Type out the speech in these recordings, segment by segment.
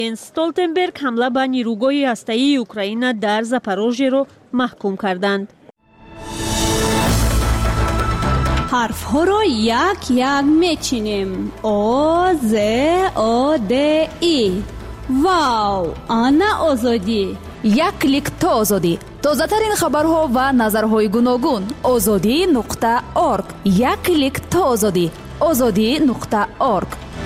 استولتنبرگ حمله به نیروگاه هسته‌ای اوکراین در زاپاروژیه را محکوم کردند. حرف ها را یک یک میچینیم. آ ز آ د ای. واو، آنا آزادی. یک کلیک تا آزادی. تازه ترین خبرها و نظرهای گوناگون. azadi.org. یک کلیک تا آزادی. azadi.org.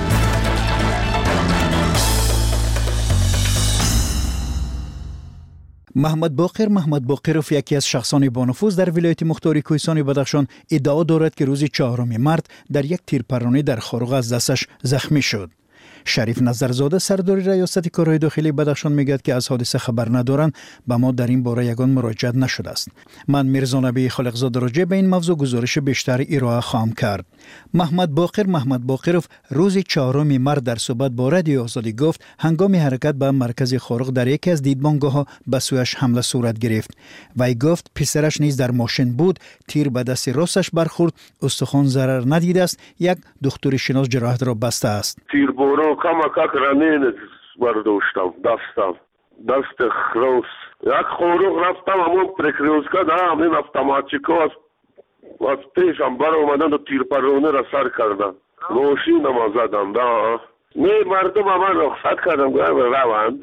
محمد باقرов یکی از شخصان با نفوذ در ولایت مختار کوهستان بدخشان ادعا دارد که روز 4 مارس در یک تیرپرانی در خاروغ از دستش زخمی شد. شریف نظرزاده سردار ریاست کارهای داخلی بدخشان میگوید که از حادثه خبر ندارند و ما در این باره یگان مراجعت نشده است. من میرزا نبی خالقزاده راجع به این موضوع گزارش بیشتر ارائه خواهم کرد. محمد باقرov روز 4 مارس در صحبت با رادیو آزادی گفت هنگام حرکت به مرکز خاروغ در یکی از دیدبانگاه‌ها به سویش حمله صورت گرفت. وی گفت پسرش نیز در ماشین بود، تیر به دست راستش برخورد، استخوان ضرر ندیده است. یک دکتر شناس جراحت را بسته است. کمک رنین برداشتم دست خروس یک خروق رفتم همون پرکریوزکا دارم این автоматчика از پیشم بر اومدن و تیرپرونه را سر کردن روشینم زدم نه مردم همه رخصت کردم روند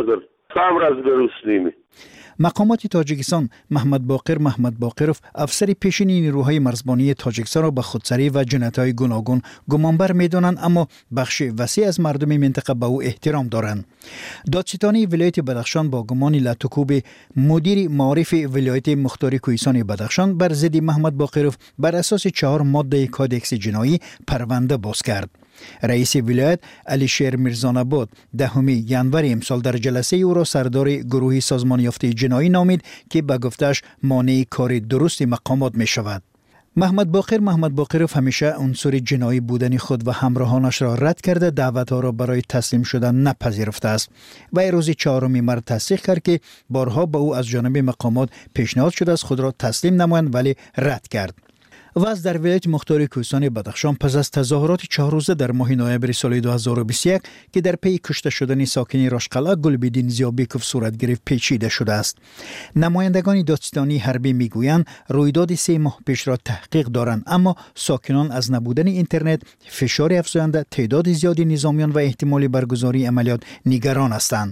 صبر از درست نیمی. مقامات تاجیکستان محمد باقرov افسر پیشین نیروهای مرزبانی تاجیکستان را به خودسری و جنایت‌های گوناگون گمانبر می‌دانند، اما بخش وسیع از مردم منطقه به او احترام دارند. دادستانی ولایت بدخشان با گمان لاتوکوب مدیر معارف ولایت مختار کوهستان بدخشان بر ضد محمد باقرov بر اساس 4 ماده کادکس جنایی پرونده باز کرد. رئیس ولایت علیشیر میرزاناباد 10 ژانویه امسال در جلسه او را سردار گروه سازمان یافته جنایی نامید که به گفتش مانع کار درست مقامات می شود. محمد باقرov همیشه عنصر جنایی بودن خود و همراهانش را رد کرده، دعوتها را برای تسلیم شدن نپذیرفته است. و روز 4 مارس تصدیق کرد که بارها به او از جانب مقامات پیشنهاد شده است خود را تسلیم نمایند، ولی رد کرد. و از در ولایت مختار کوهستان بدخشان پس از تظاهرات 4 روزه در ماه نوامبر سال 2021 که در پی کشته شدن ساکن راشقلعه گلبدین زیابیکوف صورت گرفت پیچیده شده است. نمایندگان دادستانی حربی میگویند رویداد 3 ماه پیش را تحقیق دارند، اما ساکنان از نبودن اینترنت، فشار افزاینده، تعداد زیادی نظامیان و احتمال برگزاری عملیات نگران هستند.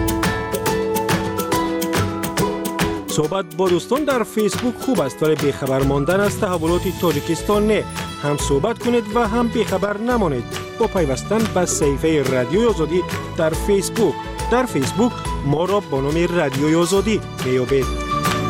صحبت با دوستان در فیسبوک خوب است، ولی بیخبر ماندن از تحولات تاجیکستان نه. هم صحبت کنید و هم بیخبر نمانید با پیوستن به صفحه رادیوی آزادی در فیسبوک ما را با نام رادیوی آزادی میابید.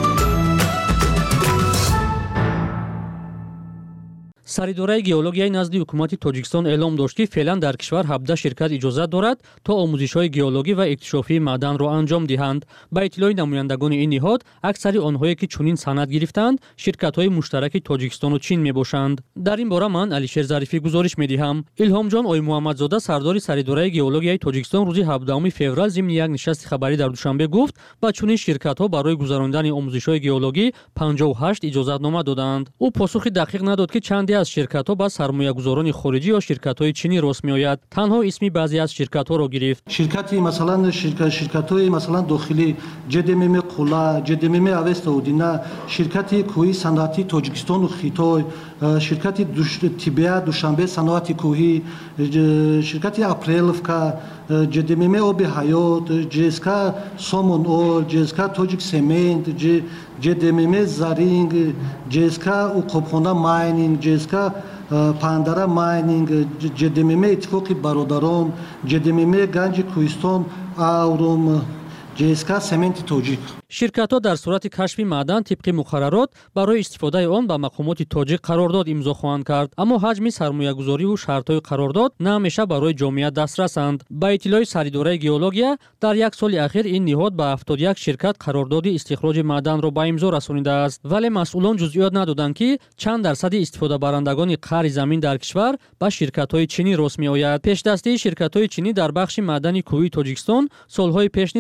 سریدورای گئولوژیای نزد حکومت تاجیکستان اعلام داشت که فعلا در کشور 17 شرکت اجازه دارد تا آموزش‌های گئولوژی و اکتشافی معدن را انجام دهند. با اطلاع نمایندگان این نهاد، اکثر آنهایی که چنین سند گرفتند شرکت‌های مشترک تاجیکستان و چین میباشند. در این باره من علیشیر ظریفی گزارش میدهم. الهام جان آی محمدزاده سردار سریدورای گئولوژیای تاجیکستان روز 17 فوریه ضمن یک نشست خبری در دوشنبه گفت با چنین شرکت‌ها برای گذراندن آموزش‌های گئولوژی 58 اجازه‌نامه دادند. او پاسخی دقیق نداد که چندی از شرکت‌ها با سرمایه‌گذاران خارجی یا شرکت‌های چینی راست می‌آید. تنها اسمی بعضی از شرکت‌ها را گرفت. شرکتی مثلا شرکت‌های مثلا داخلی جدمم قلا، جدمم اوستودینا، شرکتی کوهی صنعتی تاجیکستان و خیتای، شرکتی تیبیا دوشنبه صنعتی کوهی، شرکتی اپریلفکا، جدمم آب حیات، جسکا سومون اول، جسکا تاجیک سمنت، جدمم زرینگ، جسکا اوکوپخانه ماینینگ، جسکا پاندارا ماینینگ، جدمم اتفاقی برادران، جدمم گنج کوهستان آوروم، جسکا سمنت تاجیک. شرکت‌ها در صورت کشف معدن طبق مقررات برای استفاده آن با مقامات تاجیک قرارداد امضا خواهند کرد، اما حجم سرمایه‌گذاری و شرط‌های قرارداد نه همیشه برای جامعه دسترسند. با اطلاع سریدورای گئولوژیا در یک سال اخیر این نهاد با 71 شرکت قرارداد استخراج معدن را به امضا رسانیده است، ولی مسئولان جزئیات ندادند که چند درصد استفاده برندگان قرض زمین در کشور با شرکت‌های چینی راست می‌آید. پیش‌دستی شرکت‌های چینی در بخش معدنی کوهی تاجیکستان سال‌های پیش نیز از منبع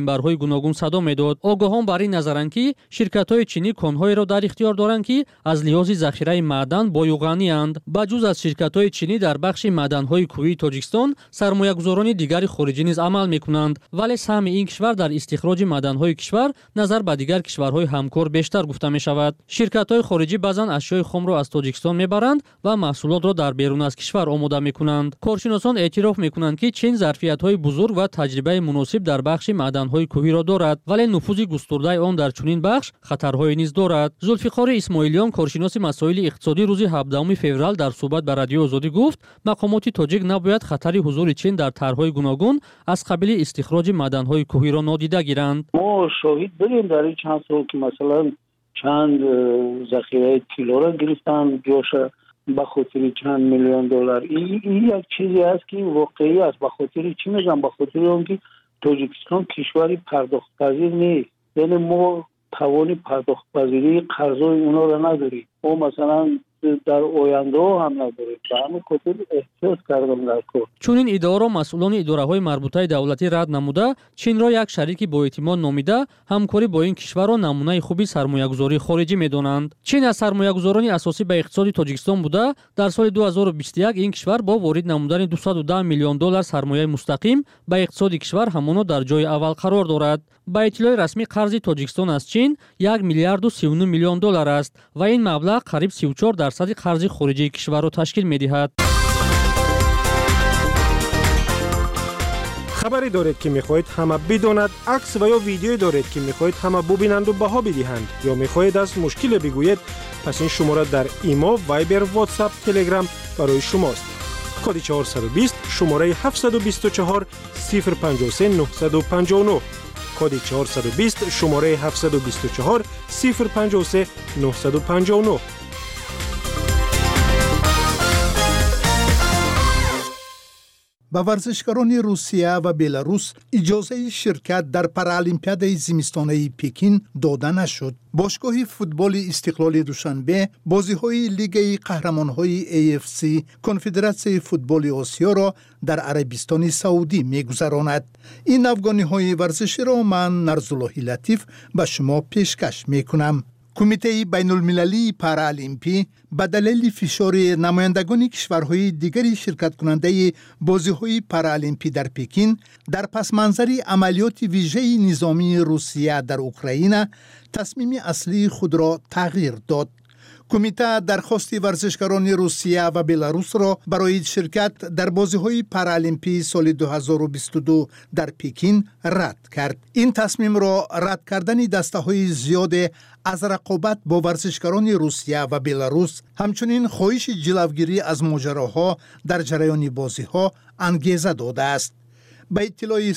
минбарҳои гуногун садо медод. огоҳон бар ин назаранд ки ширкатҳои чинӣ конҳоеро дар ихтиёр доранд ки аз лиҳози захираи маъдан боюғанианд. ба ҷуз аз ширкатҳои чинӣ дар бахши маъданҳои кӯҳии тоҷикистон сармоягузорони дигари хориҷӣ низ амал мекунанд, вале саҳми ин кишвар дар истихроҷи маъданҳои кишвар назар ба дигар кишварҳои ҳамкор бештар гуфта мешавад. ширкатҳои хориҷӣ баъзан ашёи хомро аз тоҷикистон мебаранд ва маҳсулотро дар берун аз кишвар омода мекунанд. коршиносон эътироф мекунанд ки чин зарфиятҳои бузург ва таҷрибаи муносиб дар бахши маъданҳои кӯҳиро дорад, вале нуфузи густурдаи он дар чунин бахш хатарҳое низ дорад. зулфиқори исмоилиён, коршиноси масоили иқтисодӣ, рӯзи 17 феврал дар суҳбат ба радиои Озодӣ гуфт, мақомоти тоҷик набояд хатари ҳузури чин дар тарҳҳои гуногун аз қабили истихроҷи маъданҳои кӯҳиро нодида гиранд. мо шоҳид будем дар ин чанд сол ки масалан чанд захираи тиллоро гирифтан ҷоша ба хотири чанд миллион доллар. ин як чизе аст ки воқеӣ аст. ба хотири чӣ мегӯям? ба хотири он ки тоҷикистон кишвари пардохтпазир нест. яъне мо тавони пардохтпазирии қарзои онҳоро надорем. мо масалан дар ояндаҳо ҳам надорем. ба ҳамин хотир эҳтиёт кардам дар кор. чунин иддаоро масъулони идораҳои марбутаи давлатӣ рад намуда, чинро як шарики боэътимод номида, ҳамкорӣ бо ин кишварро намунаи хуби сармоягузории хориҷӣ медонанд. чин аз сармоягузорони асосӣ ба иқтисоди тоҷикистон буда, дар соли 2021 ин кишвар бо ворид намудани 210 миллион доллар сармояи мустақим ба иқтисоди кишвар ҳамоно дар ҷои аввал қарор дорад. ба иттилои расмӣ қарзи тоҷикистон аз чин 1 миллиарду 39 миллион доллар аст ва ин маблағ қариб 34% қарзи хориҷии кишварро ташкил медиҳад. хабаре доред ки мехоҳед ҳама бидонад, акс ва ё видеое доред ки мехоҳед ҳама бубинанду баҳо бидиҳанд ё мехоҳед аз мушкиле бигӯед, пас ин шумора дар имо, вайбер, ватсап, телеграм барои шумост. коди 420 шумораи 724 053 959. коди 420 шумораи 724 053 959. ба варзишгарони Русия ва Беларус иҷозаи ширкат дар Паралимпиадаи зимистонаи Пекин дода нашуд. бошгоҳи футболи Истиқлоли Душанбе бозиҳои Лигаи қаҳрамонҳои AFC Конфедератсияи футболи Осиёро дар Арабистони Саудӣ мегузаронад. ин афғониҳои варзиширо ман Нарзуллоҳи Латиф ба шумо пешкаш мекунам. کمیته بین‌المللی پارالمپی به دلیل فشار نمایندگان کشورهای دیگری شرکت کننده بازی‌های پارالمپی در پکین در پس منظر عملیات ویژه نظامی روسیه در اوکراین تصمیم اصلی خود را تغییر داد. کمیته درخواست ورزشکاران روسیه و بلاروس را برای شرکت در بازی‌های پارالمپی سال 2022 در پکین رد کرد. این تصمیم را رد کردن دسته‌های زیاد از رقابت با ورزشکاران روسیه و بلاروس همچنین خواهش جلوگیری از ماجراها در جریان بازی‌ها انگیزه داده است. به اطلاع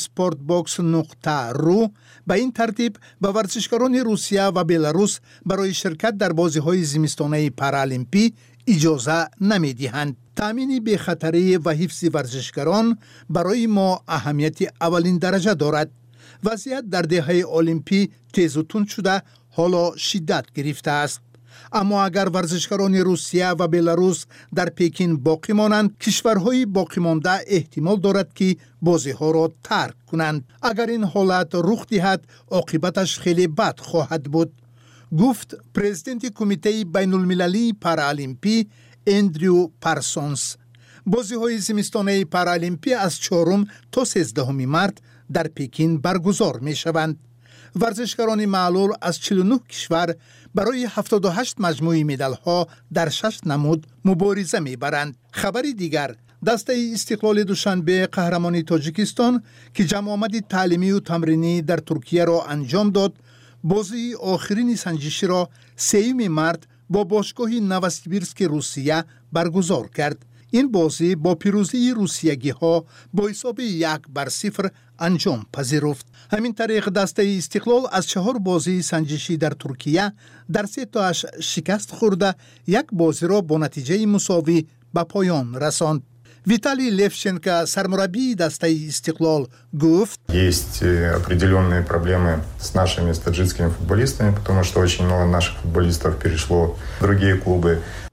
sportbox.ru به این ترتیب به ورزشکاران روسیه و بلاروس برای شرکت در بازی‌های زمستانه پارالمپی اجازه نمی‌دهند. تامین بی‌خطری و حفظ ورزشکاران برای ما اهمیت اولین درجه دارد. وضعیت در دهه المپی تیز و تند شده حالا شدت گرفته است. اما اگر ورزشکاران روسیه و بلاروس در پکین باقی مانند، کشورهای باقی مانده احتمال دارد که بازی‌ها را ترک کنند. اگر این حالت رخ دهد، عاقبتش خیلی بد خواهد بود، گفت پرزیدنت کمیته بین‌المللی پارالمپی اندریو پارسونز. بازی‌های زمستانه پارالمپی از 4 تا 13 مارس در پکین برگزار می‌شوند. ورزشکاران معلول از 49 کشور برای 78 مجموعه مدال‌ها در 6 نمود مبارزه می‌برند. خبری دیگر، دسته استقلال دوشنبه قهرمان تاجیکستان که جمع آمد تعلیمی و تمرینی در ترکیه را انجام داد، بازی آخرین سنجشی را 3 مارس با باشگاه نووسیبیرسک روسیه برگزار کرد. این بازی با پیروزی روسیگی‌ها با حساب 1-0 انجام پذیرفت. همین طریق دسته استقلال از 4 بازی سنجشی در ترکیه در 3 تاش شکست خورده، 1 بازی را با نتیجه مساوی به پایان رساند. ویتالی لفشенко سرمربی دسته استقلال گفت: Есть определенные проблемы с нашими таджикскими футболистами, потому что очень много наших футболистов перешло в другие клубы.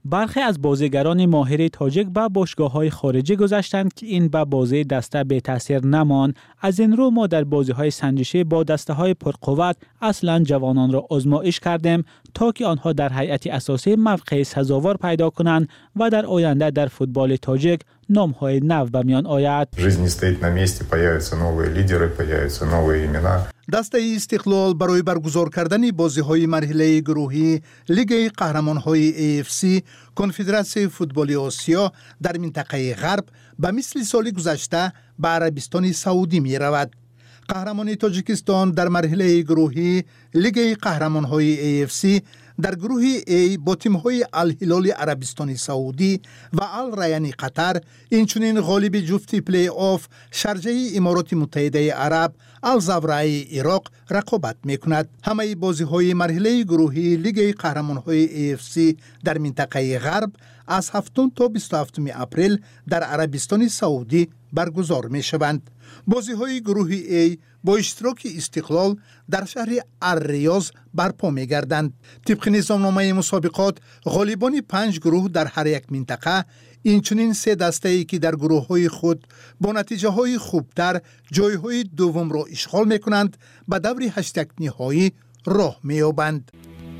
برخی از بازیگران ماهر تاجیک به باشگاه‌های خارجی گذاشتند که این به بازی دسته به تاثیر نماند. از این رو ما در بازی‌های سنجشی با دسته‌های پرقوت اصلاً جوانان را آزمایش کردیم تا که آنها در هیئت اساسی موقع سزاوار پیدا کنند و در آینده در فوتبال تاجیک نام‌های نو به میان آید. Жизнь не стоит на месте, появятся новые лидеры, появятся новые имена. دسته استقلال برای برگزار کردن بازی‌های مرحله گروهی لیگ قهرمان‌های AFC کنفدراسیون فوتبال آسیا در منطقه غرب به مثل سال گذشته به عربستان سعودی می‌رود. قهرمان تاجیکستان در مرحله گروهی لیگ قهرمان‌های AFC در گروه A با تیم‌های الهلال عربستان سعودی و الریان قطر، اینچنین غالب جفت پلی آف شارجه امارات متحده عرب الزاورای عراق رقابت می‌کند. همه بازی‌های مرحله گروهی لیگ قهرمان‌های AFC در منطقه غرب از 7 تا 27 اپریل در عربستان سعودی برگزار می‌شوند. بازی‌های گروه A با اشتراک استقلال در شهر الریاض برپا می‌گردند. طبق نظامنامه مسابقات، غالبان 5 گروه در هر یک منطقه، اینچنین 3 دسته‌ای که در گروه‌های خود با نتیجه‌های خوبتر جای‌های دوم را اشغال می‌کنند، به دور 8 نهایی راه می‌یابند.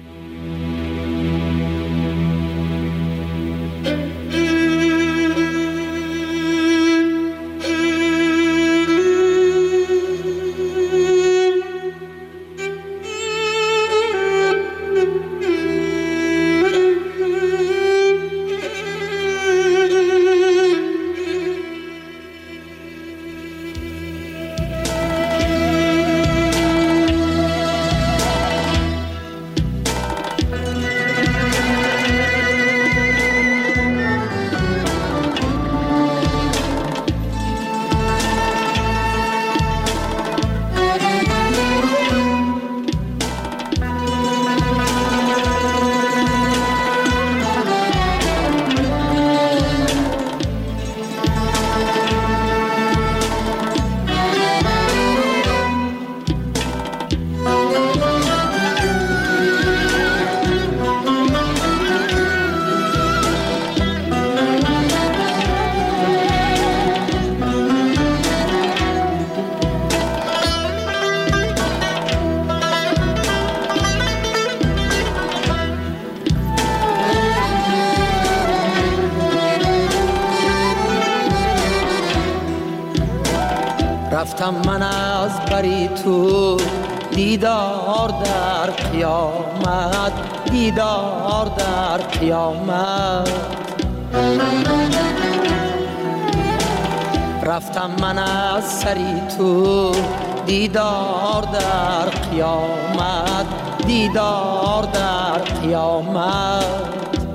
رفتم من از بری تو، دیدار در قیامت، دیدار در قیامت. رفتم من از سری تو، دیدار در قیامت، دیدار در قیامت.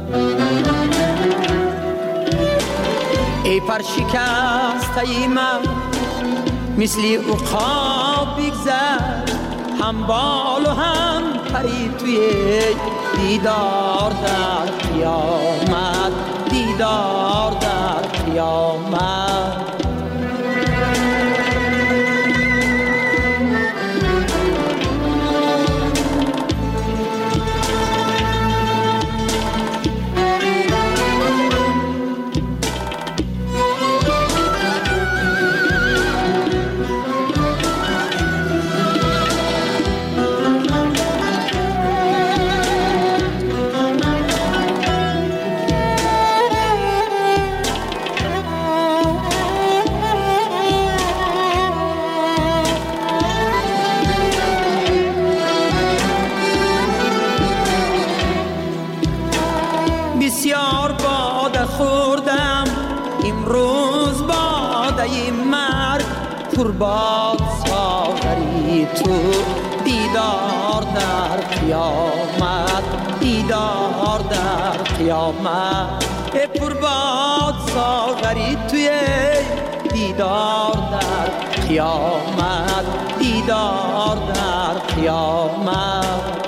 ای پر شکسته من مثل عقاب بگذر، هم بال و هم پری توی دیدار در قیامت، دیدار در قیامت. بسیار باده خوردم امروز باده مرگ، پر باد ساغری تو دیدار در قیامت، دیدار در قیامت. پر باد ساغری توی دیدار در قیامت، دیدار در قیامت.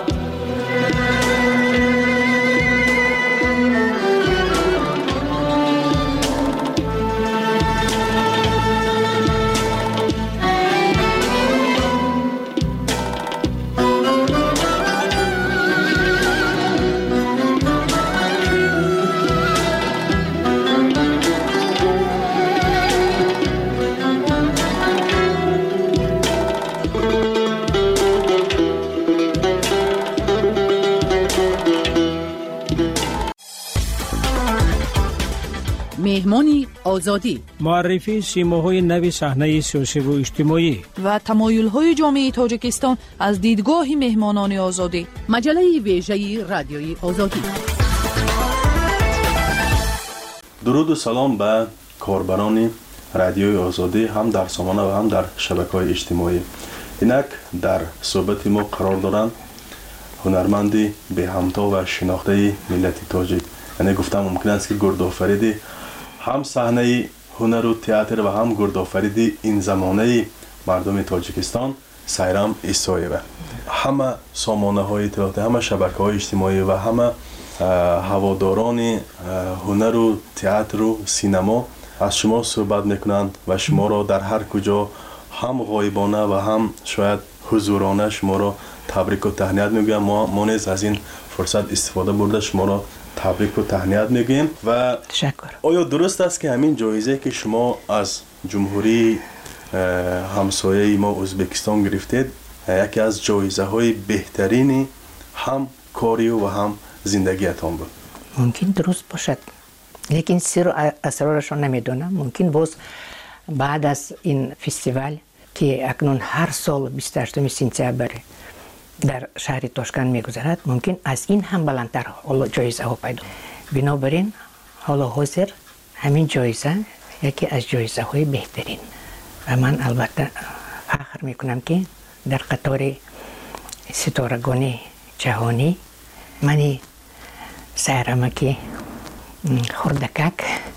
مهمانی آزادی، معرفی سیماهای نوی صحنه سیاسی و اجتماعی و تمایل‌های جامعه تاجیکستان از دیدگاه مهمانان آزادی. مجله ویژه رادیوی آزادی. درود و سلام به کاربران رادیوی آزادی، هم در سامانه و هم در شبکه‌های اجتماعی. اینک در صحبت ما قرار دارند هنرمندی به همتا و شناخته ملت تاجیک. یعنی گفتم ممکن است که گردآفریدی هم صحنه هنر و تئاتر و هم گردآفریدی این زمانه مردم تاجیکستان سایرام ایسایه. همه سامانه های اطلاعاتی، همه شبکه های اجتماعی و همه هواداران هنر و تئاتر و سینما از شما صحبت میکنند و شما را در هر کجا هم غایبانه و هم شاید حضورانه شما را تبریک و تهنیت میگم. ما نیز از این فرصت استفاده برده شما را تبریک و تهنیت میگیم. و تشکر. آیا درست است که همین جایزه که شما از جمهوری همسایه ما ازبکستان گرفتید یکی از جایزه های بهترین هم کاری و هم زندگیتان بود؟ ممکن درست باشد، لیکن سر و اسرارش را نمیدونم. ممکن باز بعد از این فستیوال که اکنون هر سال 28 سپتامبر در شهر تاشکند میگذرد، ممکن از این هم بلندتر حالا جایزه ها پیدا. بنابراین حالا حاضر همین جایزه یکی از جایزه های بهترین و من البته فخر میکنم که در قطار ستارگان جهانی منی سهرمکی خردکک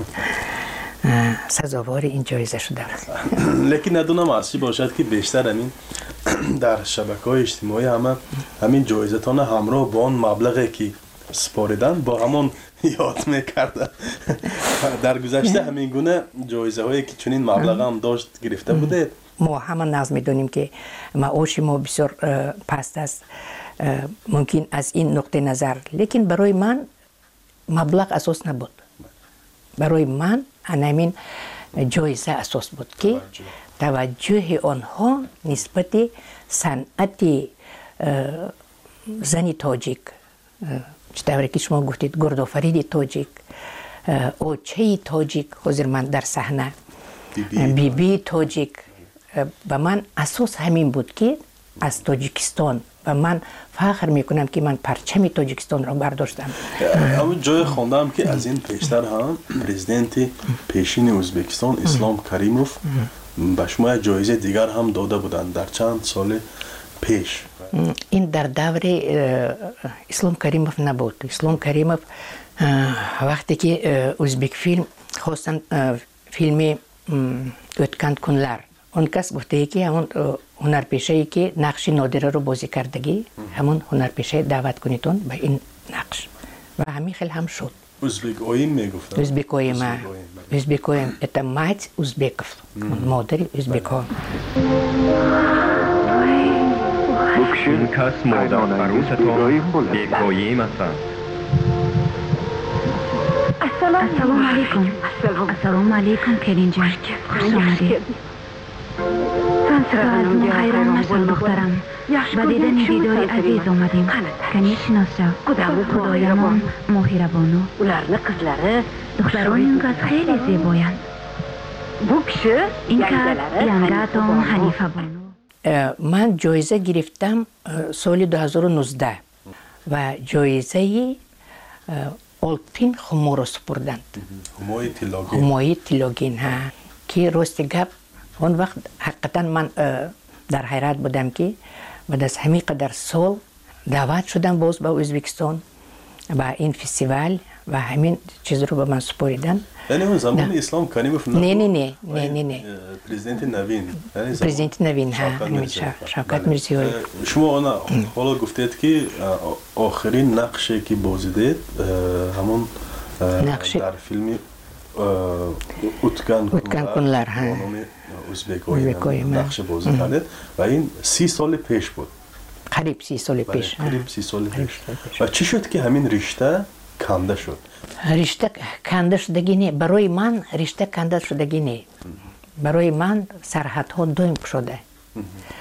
سزاوار این جایزه شده. لیکن ندونم اصلی باشد که بیشتر همین در شبکه‌های اجتماعی همین جایزتان همراه با آن مبلغی که سپاریدن با همون یاد میکردن. در گذشته همین گونه جایزه هایی که چنین مبلغ هم داشت گرفته بوده؟ ما همه نظر میدونیم که معاش ما بسیار پست است، ممکن از این نقطه نظر، لیکن برای من مبلغ اساس نبود. برای من همین جایزه اساس بود که توجه آنها نسبت صنعت زنی تاجیک، چطوری که شما گفتید گردآفرید تاجیک، اوچه تاجیک، حاضر من در صحنه بی تاجیک، و من اساس همین بود که از تاجیکستان و من فخر میکنم که من پرچم تاجیکستان را برداشتم. همون جای خوندم که از این پیشتر هم پرزیدنت پیشین ازبکستان اسلام کریموف به شما جایزه دیگر هم داده بودند در چند سال پیش. این در دور اسلام کریموف نبود. اسلام کریموف وقتی که ازبک فیلم خواستن فیلم اوتکند کنلر، اون کس گفته که همون هنرپیشه‌ای که نقش نادره رو بازی کردگی همون هنرپیشه دعوت کنیتون به این نقش و همین خیلی هم شد. ازبک اویم میگفتن. ازبک اویم это мать узбеков. مادر ازبک ها. این کس مادر فروستان بیکاییم هستند. السلام علیکم. السلام علیکم کرین جان. خوش آمدید. سلام خیران مشال دخترم. و دیدن دیدار عزیز آمدیم. کنی شناس شو. خدایمان مهربانو. دختران این کس خیلی زیبایند. این کس ینگاتون حنیفه بانو. من جایزه گرفتم سال 2019 و جایزه آلپین خمو را سپردند. همای تیلاگین ها که راست گپ اون وقت حقیقتا من در حیرت بودم که بعد از همین قدر سال دعوت شدم باز به ازبکستان و این فستیوال و همین چیز رو به من سپاریدن. یعنی اون زمان اسلام کریموف نه پرزیدنت نوین ها شوکت میرزیوی. شما حالا گفتید که آخرین نقشی که بازیدید همون در فیلم اوتکند کنلر ازبک‌های نقش بازی کردید و این 30 سال پیش بود. قریب 30 سال پیش. و چی شد که همین رشته کنده شد؟ رشته کنده شدگی نه. برای من رشته کنده شدگی نه. برای من سرحدها دویم شده.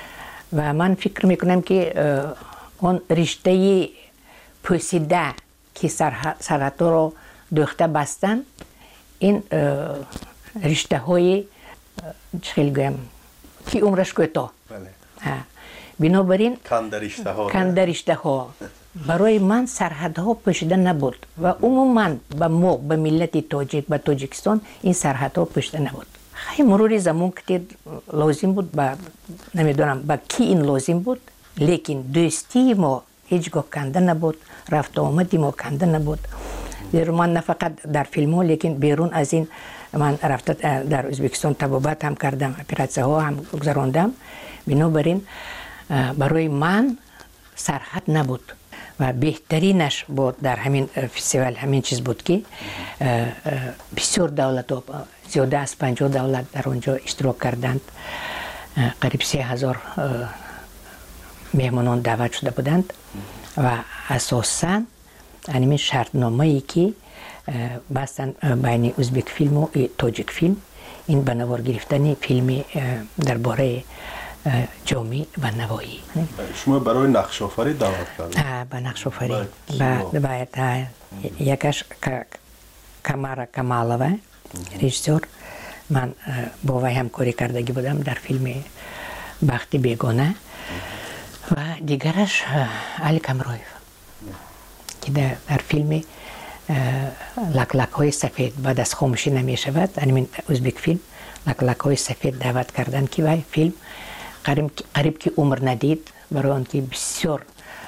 و من فکر میکنم که اون رشته پوسیده که سرحدها رو دوخته بستن این رشته های چخیل گویم که عمرش کوتاه بنابراین کندرشته ها برای من سرحدها پوشیده نبود و عموما به ملت تاجیک به تاجیکستان این سرحدها پوشیده نبود. خیلی مرور زمان که لازم بود نمیدونم با کی این لازم بود، لیکن دوستی ما هیچگاه کنده نبود، رفت آمدی ما کنده نبود. من نه فقط در فیلم ها لیکن بیرون از این من رفت در ازبکستان طبابت هم کردم، اپراسیون ها هم گذراندم. بنابراین برای من سرحد نبود و بهترینش بود در همین فستیوال همین چیز بود که بسیار دولت ها زیاده از 50 دولت در اونجا اشتراک کردند، قریب 30,000 مهمانان دعوت شده بودند و اساساً همین شرطنامه ای که بستن بین ازبک فیلم و تاجیک فیلم این به نوار گرفتن فیلم درباره جامعه و نوایی. شما برای نقش آفری دعوت کردید؟ به نقش آفری باید یکش کمارا کمالوه رژیسور، من با وی همکاری کردگی بودم در فیلم بخت بیگانه و دیگرش علی کمرویف که در فیلم لک های سفید بعد از خاموشی نمی شود همین ازبک فیلم لک های سفید دعوت کردن که وی فیلم قریب که عمر ندید برای آن که بسیار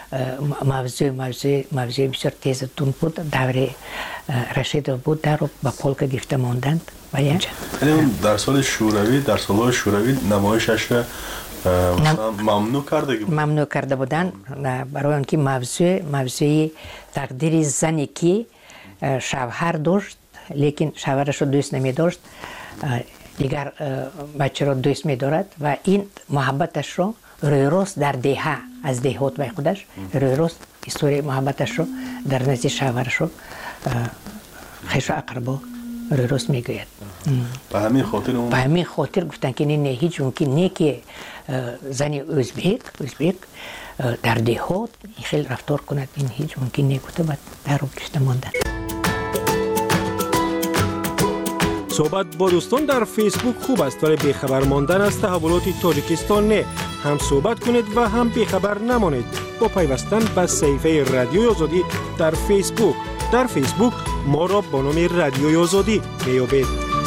موضوع بسیار تیزتون بود، دور رشید بود در رو با پولک گرفته ماندند. در سال شوروی نمایشش ممنوع کرده بودن برای آن که موضوع تقدیر زنی که شوهر داشت لیکن شوهرش رو دوست نمی داشت، دیگر بچه رو دوست می دارد و این محبتش رو روی روز در دهه از دهات به خودش روی روز استوری محبتش رو در نزد شوهرش رو خیش و اقربا روی روز می گوید. به همین خاطر گفتن که نه هیچ ممکن نه که زنی ازبک در دهات خیلی رفتار کند، این هیچ ممکن نه گفته باید در رو کشته ماندن. صحبت با دوستان در فیسبوک خوب است ولی بیخبر ماندن از تحولات تاجیکستان نه. هم صحبت کنید و هم بیخبر نمانید با پیوستن به صفحه رادیوی آزادی در فیسبوک. در فیسبوک ما را با نام رادیوی آزادی میابید.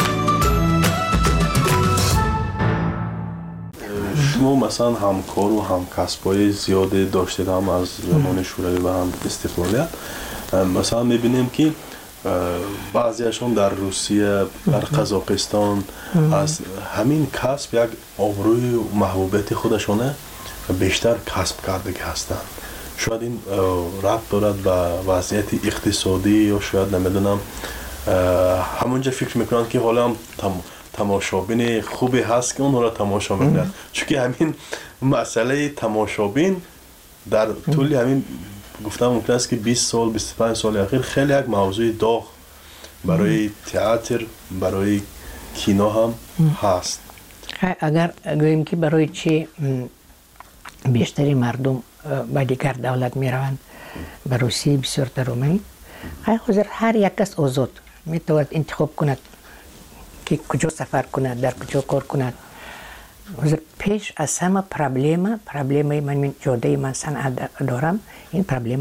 شما مثلا همکار و همکسبای زیاد داشتید هم از زمان شوروی و هم استقلالیت. مثلا میبینیم که بعضیشون در روسیه، در قزاقستان از همین کسب یک آبروی و محبوبیت خودشونه بیشتر کسب کرده هستند. شاید این ربط دارد به وضعیت اقتصادی یا شاید نمیدونم همونجا فکر میکنن که حالا هم تماشابین خوبی هست که اون را تماشا میکنند، چون که همین مسئله تماشابین در طول همین گفتم ممکن است که 20 سال 25 سال اخیر خیلی یک موضوع داغ برای تئاتر برای کینو هم هست. اگر گوییم که برای چی بیشتری مردم به دیگر دولت می روند به روسیه بسیار ترومی، حاضر هر یک کس آزاد می تواند انتخاب کند که کجا سفر کند، در کجا کار کند. حاضر پیش از همه پرابلم من جاده من صنعت دارم، این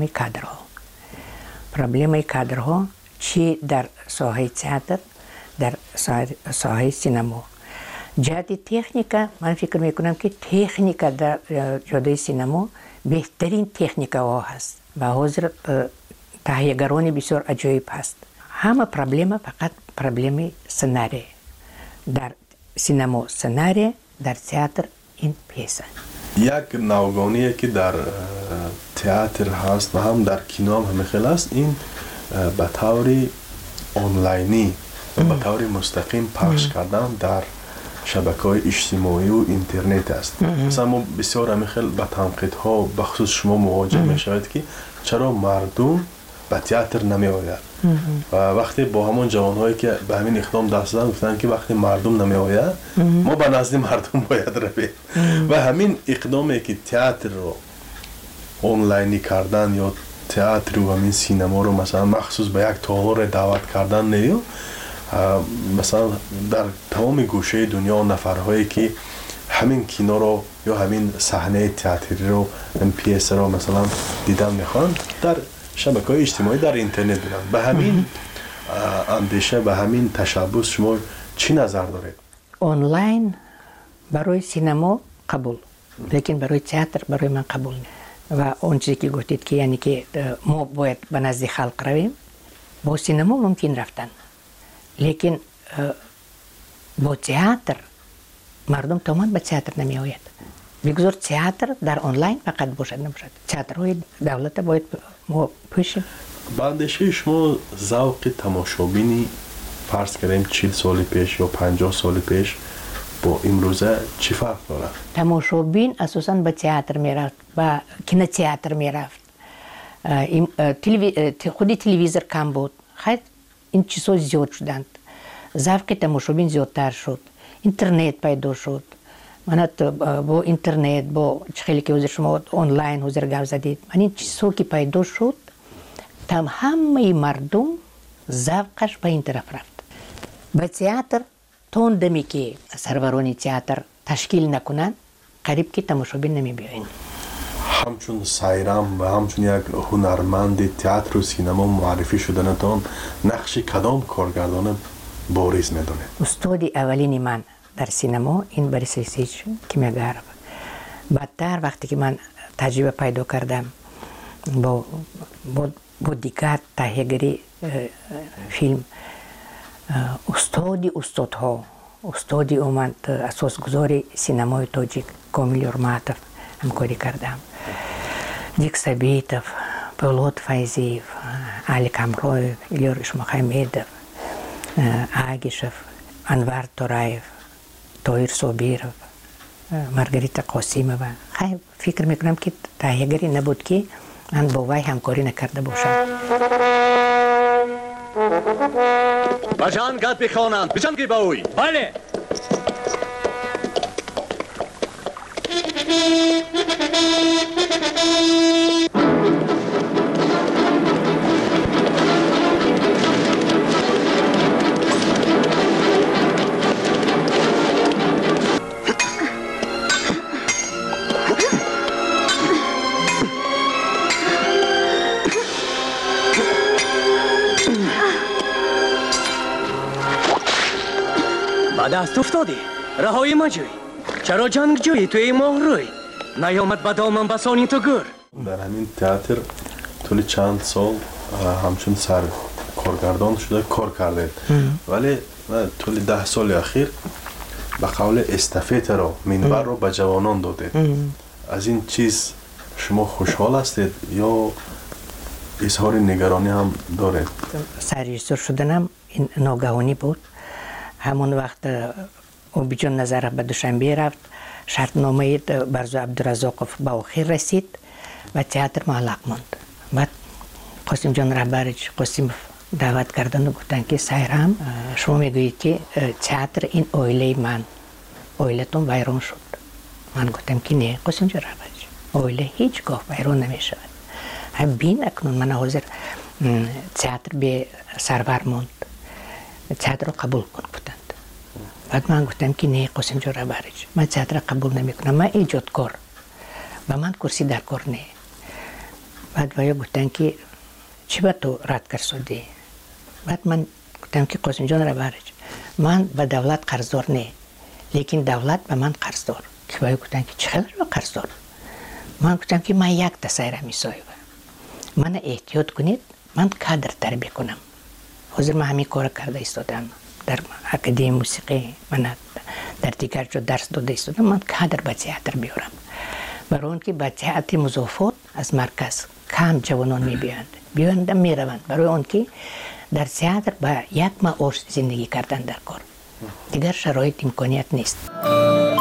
پرابلم کادرها چی در ساحه تئاتر، در ساحه سینما. جهت تکنیکا من فکر میکنم که تکنیکا در جاده سینما بهترین تکنیکا ها هست و حاضر تهیه‌گرانی بسیار عجیب هست. همه پرابلم فقط پرابلم سناریو. در سینما سناریو، در تئاتر این پیسه. یک نوگانیه که در تئاتر هست و هم در کینو هم خیلی هست، این به طور آنلاینی به طور مستقیم پخش کردن در شبکه‌های اجتماعی و اینترنت است. مثلا ما بسیار همیخیل با تنقیدها بخصوص شما مواجه میشوید که چرا مردم به تئاتر نمی آید و وقتی با همون جوانهایی که به همین اقدام دست دادن گفتن که وقتی مردم نمی آید ما به نزد مردم باید رویم و همین اقدامی که تئاتر رو آنلاینی کردن یا تئاتر و همین سینما رو مثلا مخصوص به یک تالار دعوت کردن نیو مثلا در تمام گوشه دنیا نفرهایی که همین کینو رو یا همین صحنه تئاتری رو این پیس رو مثلا دیدن میخوان در شبکه‌های اجتماعی در اینترنت بینن. به همین اندیشه به همین تشبث شما چی نظر دارید؟ آنلاین برای سینما قبول لیکن برای تئاتر برای من قبول نیست و اون چیزی که گفتید که یعنی که ما باید به نزد خلق رویم با سینما ممکن رفتن لیکن با تئاتر مردم تمام به تئاتر نمی آید. بگذار تئاتر در آنلاین فقط باشد نباشد. تئاترهای دولت باید ما پوشیم. با اندیشه شما ذوق تماشابینی فرض کردیم 40 سال پیش یا 50 سال پیش با امروزه چی فرق داره؟ تماشابین اساساً به تئاتر میرفت و کینو تئاتر میرفت. خودی تلویزیون کم بود. خیلی این چیزها زیاد شدند. ذوق تماشابین زیادتر شد. اینترنت پیدا شد. من با اینترنت با خیلی که حضور شما آنلاین حضور گپ زدید. من این چیزها که پیدا شد همه مردم ذوقش به این طرف رفت. به تئاتر تون دمی که سرورانی تئاتر تشکیل نکنن قریب که تماشابین نمی بیاین. همچون سایرام و همچون یک هنرمند تئاتر و سینما معرفی شدنتان نقش کدام کارگردان بارز میدونه؟ استاد اولین من در سینما این بریس سیچ کیمیاگر. بعدتر وقتی که من تجربه پیدا کردم با دیگر تهیه‌گری فیلم استادها استادی اومد اساسگذار سینمای تاجیک کامل یورماتوف همکاری کردم. دیک سبیتوف، پولاد فایزیف، علی کامرویف، ایلیاروش محمدوف، آگیشوف، انوار تورایف، تویر صابیروف، مارگریتا قاسیمووا. خیلی فکر میکنم که تهیه‌گری نبود که من با وی همکاری نکرده باشم. بجان گد بخوانند بجان گی باوی. بله. دست افتادی رهایی مجوی چرا جنگ جویی توی ماه روی نیامد به دامن بسانی تو گر. در همین تئاتر طول چند سال همچون سر کارگردان شده کار کرده ولی طول 10 سال اخیر به قول استافت رو منبر رو به جوانان داده. از این چیز شما خوشحال هستید یا اظهار نگرانی هم دارید؟ سرریزور شدنم این ناگهانی بود. همون وقت اوبیجان نظر به دوشنبه رفت شرطنامه برزو عبدالرزاقوف به آخر رسید و تئاتر معلق ماند. بعد قاسم جان رهبرش قاسم دعوت کردن و گفتن که سایرام شما میگویید که تئاتر این اویله من اویلتون ویران شد. من گفتم که نه قاسم جان رهبرش اویله هیچگاه ویران نمیشود. بین اکنون من حاضر تئاتر به سرور ماند. تئاتر رو قبول کن بودند. بعد من گفتم که نه قاسم جان رهبرش من تئاتر قبول نمیکنم. من ایجادکار و من کرسی در کار نه. بعد ویا گفتن که چی با تو رد کرد؟ بعد من گفتم که قاسم جان رهبرش من به دولت قرضدار نه لیکن دولت به من قرضدار. که ویا گفتن که چقدر به قرضدار؟ من گفتم که من یک تسایره میسایم. من احتیاط کنید من کادر تربیت کنم. حاضر من همین کار کرده ایستادم در اکادمی موسیقی من در دیگر جا درس داده ایستادم. من کادر به تئاتر بیارم برای اون که به تئاتر مضافات از مرکز کم جوانان میبیاند میروند برای اون که در تئاتر با یک معاش زندگی کردن در کار دیگر شرایط امکانیت نیست.